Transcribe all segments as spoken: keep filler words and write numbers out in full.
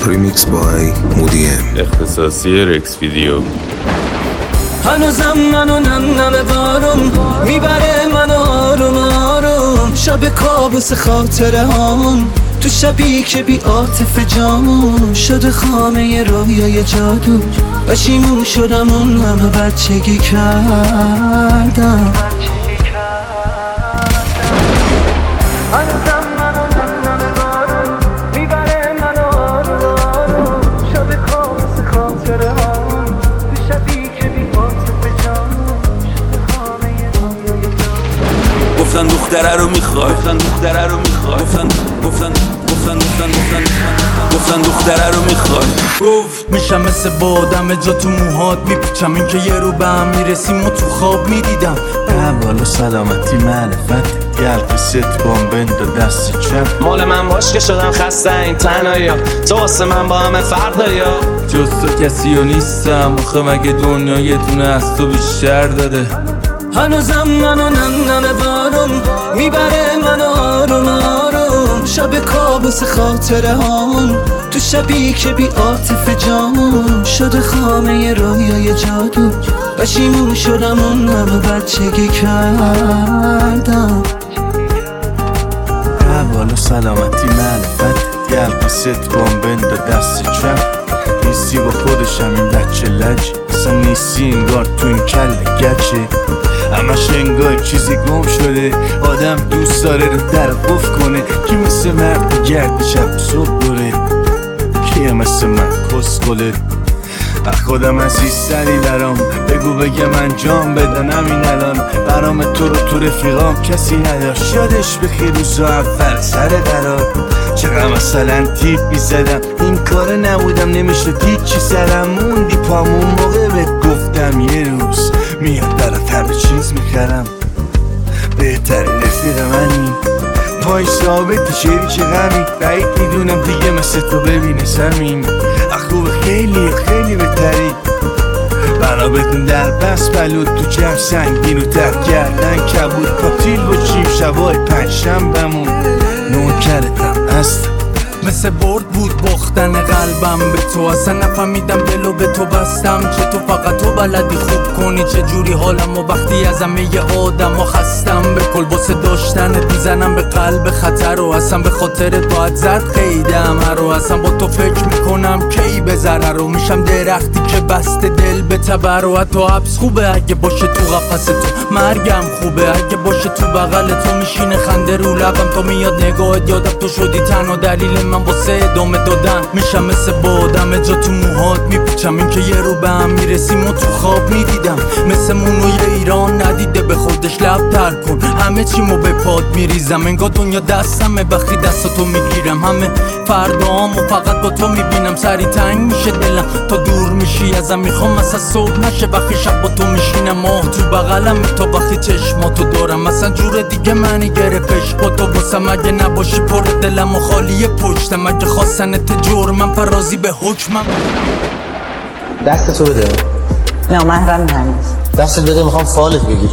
ریمیکس بای مودیم، اختصاصی رکس ویدیو. هنوزم منو نم نم بارون میبره منو آروم آروم، شب کابوس خاطره هامون تو شبی که بی عاطف جامون شده خامه رویای جادو. پشیمون شدم اون همه بچگی کردم. گفتن دختره رو میخوای، گفتن دختره رو میخوای، گفتن گفتن گفتن گفتن گفتن گفتن دختره رو میخوای. گفت میشم مثل بادم جا تو موهات میپیچم، این که یه رو به هم میرسیم و تو خواب میدیدم. بالا سلامتی معرفت گلت ست بامبند و دست چپ مال من باش که شدم خسته این تنهایی ها، تو واسه من با همه فرق داری ها. جز تو کسی ها نیستم آخه مگه دنیا یه دونه از تو بیشتر داده. هنوزم منو نم نم بارون میبره منو آروم آروم، شب کابوس خاطره هامون تو شبی که بی عاطف جامون شده خامه رویای جادو. پشیمون شدم اون همه بچگی کردم. بالا سلامتی معرفت گلت ست بامبند و دست چپ نیستی با خودشم این بچه لج، اصلا نیستی انگار تو این کل گچه. همش انگار چیزی گم شده، آدم دوست داره رو در قفل کنه. کی مثل مرد گرد شب صبح دوره، کیه مثل من کسخله. خودم عزیز سری برام بگو بگم انجام بدن همین الان. برام تو رو تو رفیقام کسی نداشت، یادش بخیر روزا اول سر قرار. چقدر مثلا تیپ میزدم این کار نبودم نمیشه دید چی سرم موندی پامون موقع بهت گفتم یه روز میاد برات هر چیز میخرم. بهترین رفیق منی پای ثابت شعری که غمی بعید میدونم دیگه مثل تو ببینه زمین. خوب خیلی خیلی بهتری برا بتون در بس بلود تو جمع سنگین و تر کردن کبود پاتیل باشیم شبای پنجشنبه‌مون نوکرتم هستم. مثل برد بود باختن قلبم به تو، اصلا نفهمیدم دلو به تو بستم. چه تو فقط تو بلدی خوب کنی چه جوری حالم و وقتی از همه ی آدم و خستم. به کل باسه داشتنت میزنم به قلب خطر و اصلا به خاطرت باید زد قیده همه رو. اصلا با تو فکر میکنم کی به ضرر رو میشم درختی که بسته دل به تبر. و حتی حبس خوبه اگه باشه تو قفس تو، مرگم خوبه اگه باشه تو بغل تو. میشینه خنده رو لبم تا میاد نگاهت یادم تو شدی تنها دلیل من واسه ادامه دادن. میشم مثل بادم جا تو موهات میپیچم، این که یه رو به هم میرسیم و تو خواب میدیدم. مثل مونوی ایران ندیده به خودش لب تر کن، همه چیمو به پاد میریزم. انگار دنیا دستمه وقتی دستاتو میگیرم. همه فردامو فقط با تو میبینم، سری تنگ میشه دلم تا دور میشی ازم. میخوام مثلا صبح نشه وقتی شب با تو میشینم، ماه تو بغلم تا وقتی چشماتو دارم. مثلا جور دیگه منی گرفتش با تو واسم، اگه نباشی پر دلم و خالی پشتم. اگه خواستنت جرمم فرازی به حکمم. دست تو بده. نه محرم هنوز دست بده، میخوام فالت بگیر.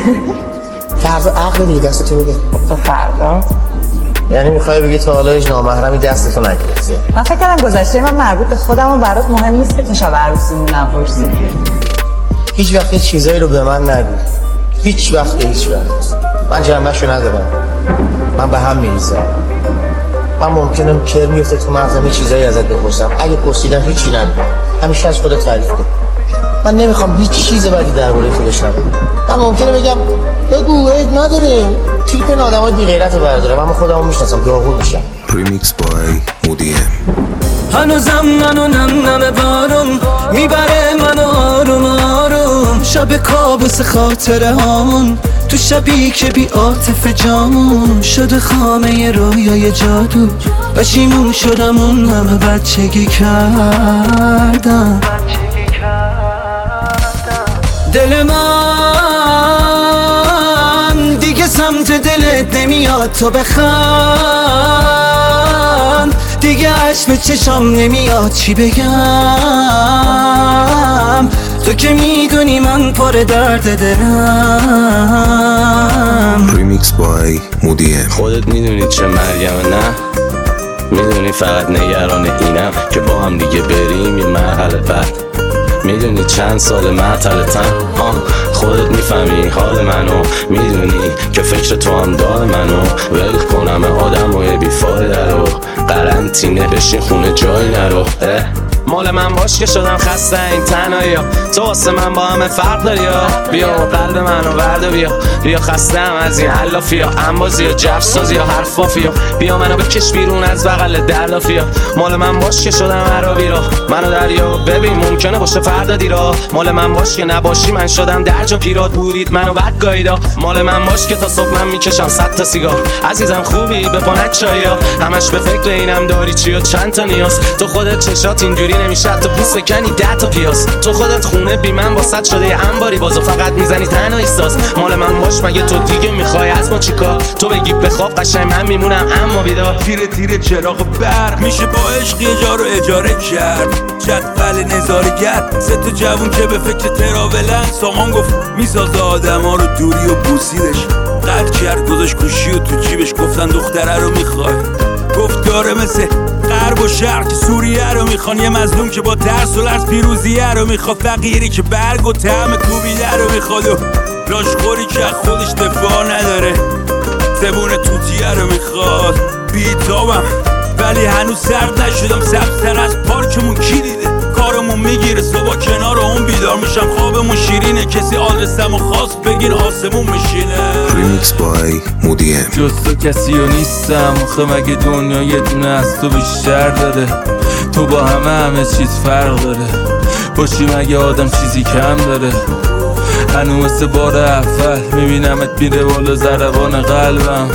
فردا عقل دیگه دست تو بده. تو فردا یعنی میخوای بگی تا حالا هیچ نامحرمی دستتو نگرفته؟ من فکر کردم گذشته من مربوط به خودم و برات مهم نیست که تو شب عروسیمون نپرسی. هیچ وقت هیچ چیزایی رو به من نگو، هیچ وقت هیچ وقت. من جنبه‌شو ندارم، من به هم میریزم. من ممکنم کر میفته تو مغزم یه چیزایی ازت بپرسم، اگه پرسیدم هیچی نگو، همیشه از خودت تعریف کن. من نمیخوام هیچ چیز بدی درباره تو بشنوم. من ممکنه بگم بگو عیب نداره، تیپ این آدمای بی غیرت رو بردارم، اما خودمو میشناسم داغون میشم. ریمیکس بای مودیم. هنوزم منو نم نم بارون میبره منو آروم آروم، شب کابوس خاطره هامون تو شبی که بی عاطف جامون شده خامه رویای جادو. پشیمون شدم اون همه بچگی کردم. دل من دیگه سمت دلت نمیاد تو بخند، دیگه عشق به چشام نمیاد چی بگم. تو که میدونی من پر درد دلم. ریمیکس بای مودیم. خودت میدونی چه مرگمه نه؟ میدونی فقط نگران اینم که با هم دیگه بریم یه مرحله بعد. میدونی چند سال معطلتم، آه خودت میفهمی حال منو، میدونی که فکر تو هم دار منو. ول کنم آدم و یه بیفایده رو، قرنطینه بشین خونه جای نرو. مال من باش که شدم خسته این تنهایی ها، تو واسه من با همه فرق داری ها. بیا قلب منو بردا بیا، بیا خستم از این علافی ها، انبازی یا جفسازی یا حرفافی ها. بیا منو بکش بیرون از بغل دردافی ها. مال من باش که شدم عربی را، منو دریا ببین ممکنه باشه فردا دیرا. مال من باش که نباشی من شدم درجا پیرات بورید منو بد گاییدا. مال من باش که تا صبح من میکشم صد تا سیگار. عزیزم خوبی به پانت چایا، همش به فکر اینم داری چی و چند تا نیاز. تو خودت چشات اینجوری نمیشه تو پوست کنی ده تا پیاز. تو خودت خونه بی من واسط شده یه انباری، بازو فقط میزنی تنها ایستاز. مال من باش مگه تو دیگه میخوای از ما چیکار؟ تو بگی بخواب قشنگ من میمونم اما بیدار. تیره تیره چراغ برق میشه با عشق یه جا رو اجاره کرد. جدول نظارگر سه تا جوون که به فکر تراولن. سامان گفت میسازه آدم ها رو دوری و بوسیدش. قد کرد گذاشت گوشی و تو جیبش. گفتن دختره رو میخوای، گفت داره مثل غرب و شرق سوریه رو میخوان. یه مظلوم که با ترس و لرز پیروزیه رو میخواد. فقیری که برگ و طعم کوبیده رو میخواد و لاشخوری که خودش دفاع نداره. زبون توتیه رو میخواد. بیتابم ولی هنوز سرد نشدم. سبزتر از پارکمون کی دیده؟ کارمون میگیره صبح کنار اون بیدار میشم. خوابمون شیرینه کسی آدرسمو خواست بگین آسمون میشینه. Remix by مودیم. جز تو کسی رو نیستم آخه مگه دنیا یه دونه از تو بیشتر داره؟ تو با همه همه چیز فرق داره. باشی مگه آدم چیزی کم داره؟ هنو مثل بار اول میبینمت میره بالا ضربان قلبم.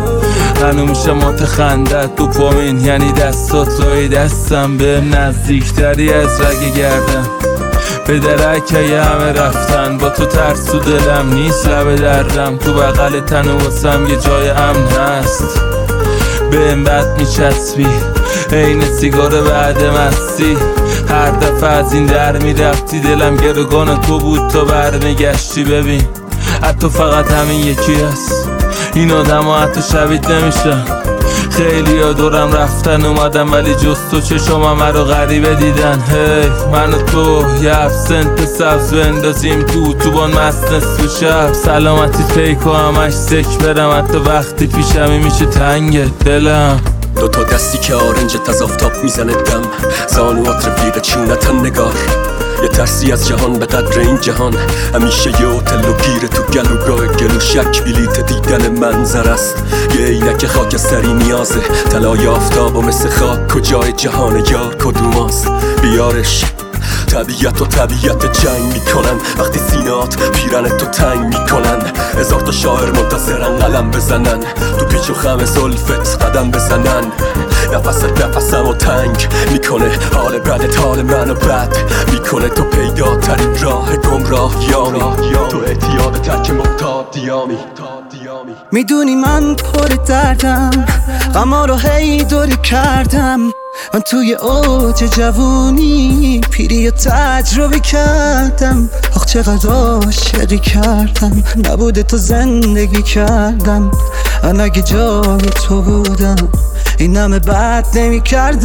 هنو میشه مات خندت دوپامین یعنی دستات لای دستم. به نزدیکتری از رگ گردم به درکه همه رفتن. با تو ترس تو دلم نیست لب دردم. تو بغل تن و واسم یه جای امن هست. به این بد میچسبی این سیگار بعد مستی. هر دفعه از این در میرفتی دلم گروگان تو بود تا برمیگشتی. ببین حتی فقط همین یکی هست. این آدم ها حتی شبیه نمیشن. خیلی ها دورم رفتن اومدم ولی جز تو چشم همه رو غریبه دیدن. هی من و تو یه افسنت سبز بندازیم تو تو بان مست نصف شب. سلامتی پیک و همش سک برم حتی وقتی پیشمی میشه تنگ دلم. دو تا دستی که آرنجت از آفتاب میزنه دم. زانوات رفیق چونتن نگار. یه ترسی از جهان به قدر این جهان. همیشه یه هتل و گیره تو گلوگاه گلو شک بلیت دیدن منظر است. یه عینک خاکستری نیازه طلای آفتاب و مثل خاک کجای جهان یار کدوماست؟ بیارش طبیعت و طبیعت جنگ میکنن. وقتی سینات پیرن تو تنگ میکنن. هزار تا شاعر منتظرن قلم بزنن. تو پیچ و خم زلفت قدم بزنن. نفست نفسم و تنگ میکنه. حال بدت حال منو بد میکنه. تو پیدا ترین راه گمراهیامی. تو اعتیاد ترک مبتادیامی. میدونی من پر دردم، غما رو هی دوری کردم. من توی اوج جوونی پیری و تجربه کردم. آخ چقدر عاشقی کردم، نبوده تو زندگی کردم. من اگه جای تو بودم این همه بد نمی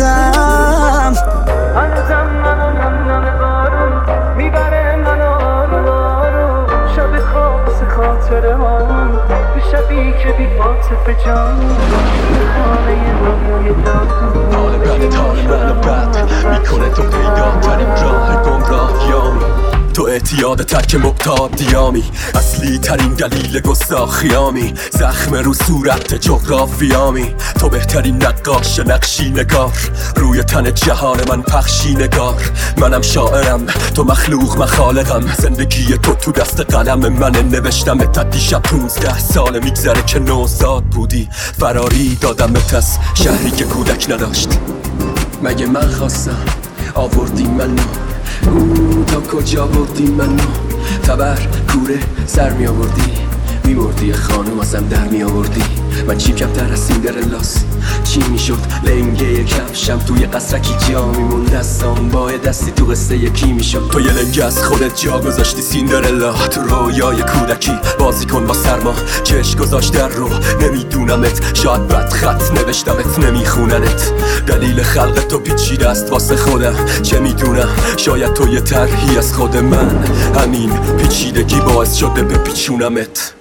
کردم. هنوزم منو نم بارون میبره منو آروم آروم. شب خواب سه خاطره هامون تو شبی که بی عاطفه جان. خانه رویای دادون حال بدت حال منو بد میکنه. تو پیدا ترین راه گمراهیامی. تو اعتیاد ترک مبتادیامی. اصلی ترین دلیل گستاخیامی. زخم رو صورت جغرافیامی. تو بهترین نقاش نقشی نگار. روی تن جهان من پخشی نگار. منم شاعرم تو مخلوق مخالقم. زندگی تو تو دست قلم من نوشتم. تا دیشب پونزده سال میگذره که نوزاد بودی. فراری دادمت از شهری که کودک نداشت. مگه من خواستم آوردی منو. او تا کجا بردی منو. تبر کوره سر می آوردی. میمردی خانم ازم در میآوردی. من چیم کمتر از سیندرلاس چی میشد لنگه کفشم توی قصرکی جا میموند دستام با دستی تو قصه یکی میشد. تو یه لنگه از خودت جا گذاشتی سیندرلا تو رویای کودکی بازی کن با سرما چشم گذاشت در رو نمیدونمت شاید بد خط نوشتمت نمیخوننت دلیل خلق تو پیچیده است واسه خودم چه میدونم شاید تو یه طرحی از خود من همین پیچیدگی باعث شده بپیچونمت.